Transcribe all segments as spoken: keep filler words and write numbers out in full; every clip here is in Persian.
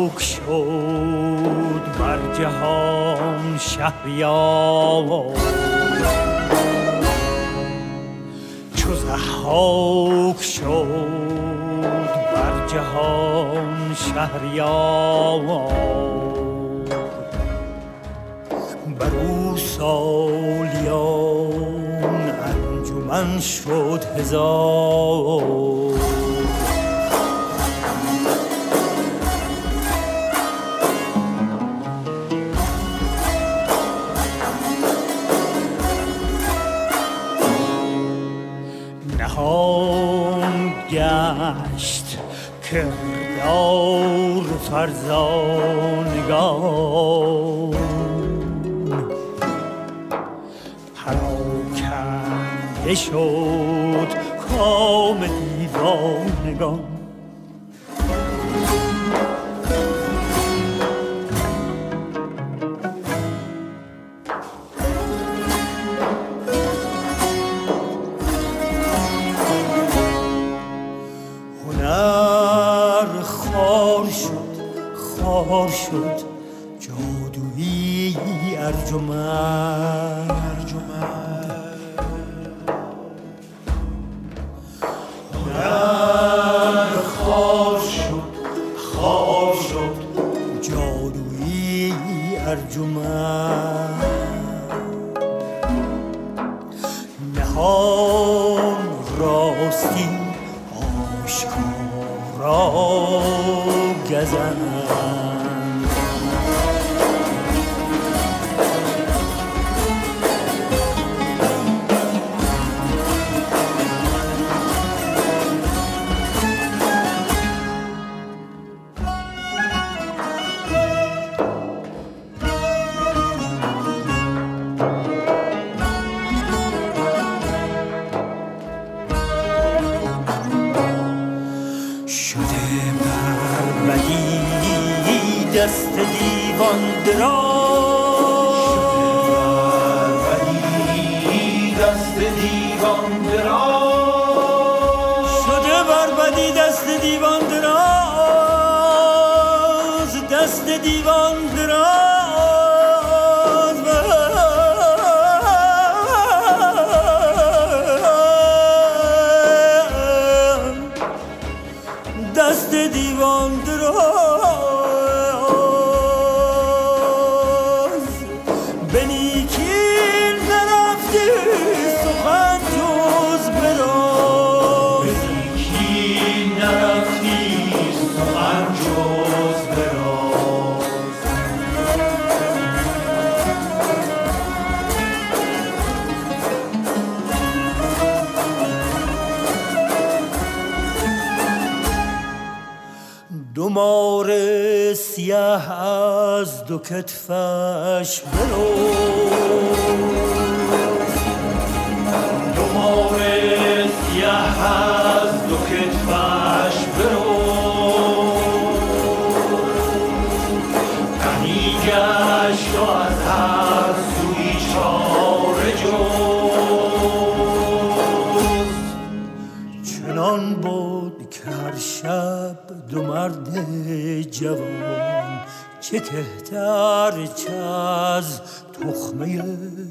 ضحاک شد بر جهان شهریار، چو ضحاک شد بر جهان شهریار، بر او سالیان انجمن شد هزار. نهان گشت کردار فرزانگان، پراکنده شد کام دیوانگان. خار شد جادویی ارجمند، هنر خار شد خار شد جادویی ارجمند، نهان راستی آشکارا گزند. دست دیوان دراز، دست دیوان دراز شده بر بدی، دست دیوان دراز، دست دیوان دراز، دست دیوان دراز. دو مار سیاه از دو کتفش بروز، دو مار سیاه از دو کتفش بروز، غمی گشت و از هر سوی چاره جست. چنان بود که هر شب دو مرد جوان، چه کهتر چه از تخمه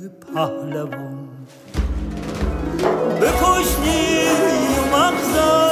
پهلوان، بکشتی و مغزم